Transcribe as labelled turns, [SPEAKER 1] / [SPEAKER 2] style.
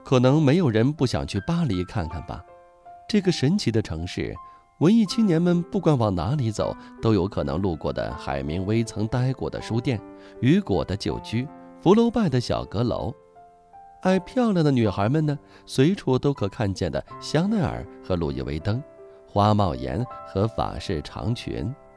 [SPEAKER 1] 可能没有人不想去巴黎看看吧。这个神奇的城市，文艺青年们不管往哪里走，都有可能路过的海明威曾待过的书店，雨果的旧居，福楼拜的小阁楼。爱漂亮的女孩们呢，随处都可看见的香奈儿和路易威登，花帽檐和法式长裙。